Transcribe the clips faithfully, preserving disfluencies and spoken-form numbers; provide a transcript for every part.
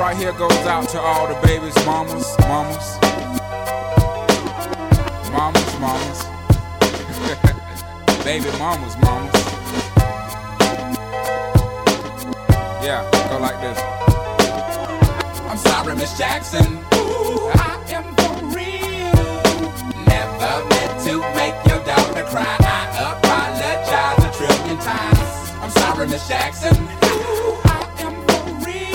right here goes out to all the babies, mamas, mamas, mamas, mamas, baby mamas, mamas. Yeah, go like this. I'm sorry, Miss Jackson. Ooh, I am for real. Never meant to make your daughter cry. I apologize a trillion times. I'm sorry, Miss Jackson. Ooh, I am for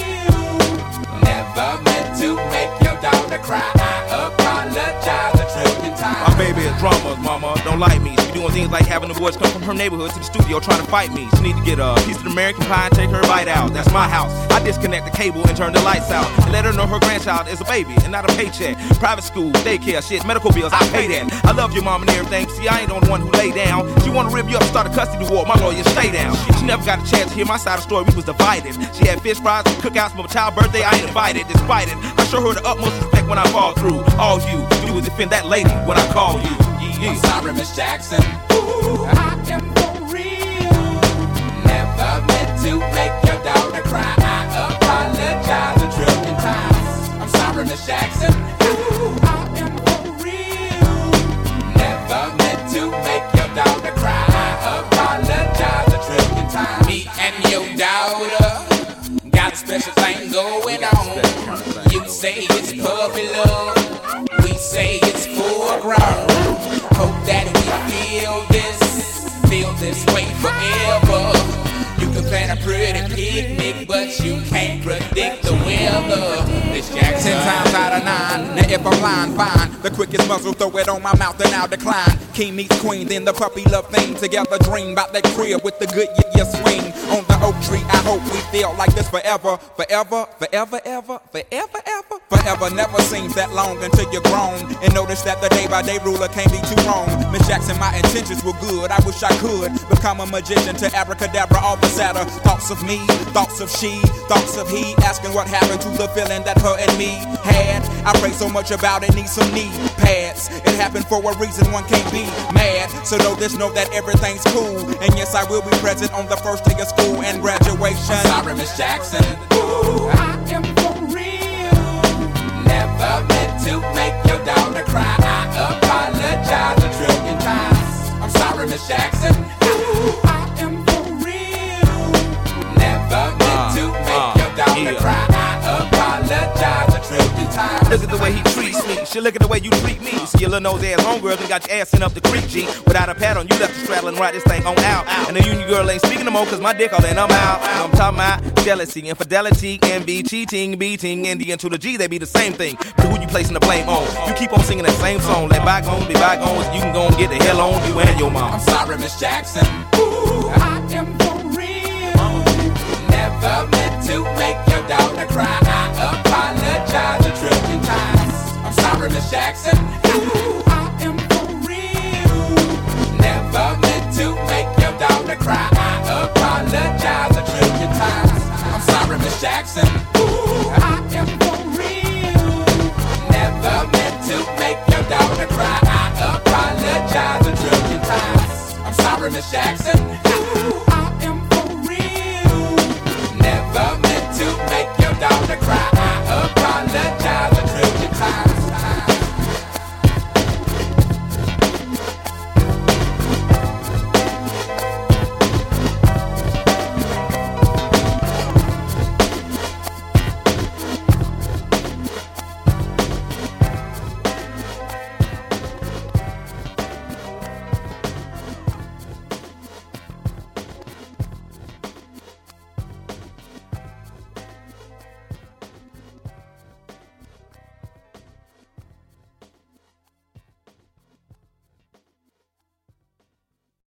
real. Never meant to make your daughter cry. I apologize a trillion times. My baby is drama, mama, don't like me. She doing things like having the boys come from her neighborhood to the studio trying to fight me. She need to get a piece of American pie and take her bite out. That's my house. I disconnect the cable and turn the lights out and let her know her grandchild is a baby and not a paycheck. Private school, daycare, shit, medical bills, I pay that. I love your mom and everything. See, I ain't the one who lay down. She wanna rip you up and start a custody war. My lawyer, stay down. She never got a chance to hear my side of the story. We was divided. She had fish fries and cookouts for my child's birthday. I ain't invited. Despite it, I show her the utmost respect when I fall through. All you do is defend that lady when I call you. I'm sorry, Miss Jackson. Ooh, I am for real. Never meant to make your daughter cry. I apologize a trillion times. I'm sorry, Miss Jackson. Ooh, I am for real. Never meant to make your daughter cry. I apologize a trillion times. Me and your daughter got a special thing going on. You say it's puppy love. We say it's full grown. Hope that we feel this, feel this way forever. You can plan a pretty picnic, but you can't predict the weather. Miss Jackson. Ten times out of nine, now if I'm lying, fine. The quickest muzzle, throw it on my mouth and I'll decline. King meets queen, then the puppy love thing. Together dream about that crib with the good yeah, yeah swing. On the oak tree, I hope we feel like this forever. Forever, forever, ever, forever, ever. Forever never seems that long until you're grown. And notice that the day by day ruler can't be too wrong. Miss Jackson, my intentions were good. I wish I could become a magician to abracadabra all the sadder. Thoughts of me, thoughts of she, thoughts of he. Asking what happened to the feeling that her and me had. I pray so much about it, need some knee pads. It happened for a reason, one can't be mad. So know this, know that everything's cool. And yes, I will be present on the first day of school and graduation. I'm sorry, Miss Jackson. Ooh, I am for real. Never meant to make your daughter cry. I apologize a trillion times. I'm sorry, Miss Jackson. Ooh, I am for real. Never meant to make your daughter cry. I apologize a trillion times. Look at the way he treats me. Shit, look at the way you treat me. See your little nose ass homegirl and got your ass sent up the creek, G. Without a pad on, you left the straddle and ride this thing on out. And the union girl ain't speaking no more, cause my dick all in, I'm out. So I'm talking about jealousy, infidelity, envy, cheating, beating, and the N to the G, they be the same thing. But who you placing the blame on? You keep on singing that same song. Let bygones be bygones, you can go and get the hell on you and your mom. I'm sorry, Miss Jackson. Ooh, I am for real. Never meant to make your daughter cry. I apologize a trillion times. I'm sorry, Miss Jackson. Ooh, I am for real. Never meant to make your daughter cry. I apologize a trillion times. I'm sorry, Miss Jackson. Ooh, I am for real. Never meant to make your daughter cry. I apologize a trillion times. I'm sorry, Miss Jackson. Ooh,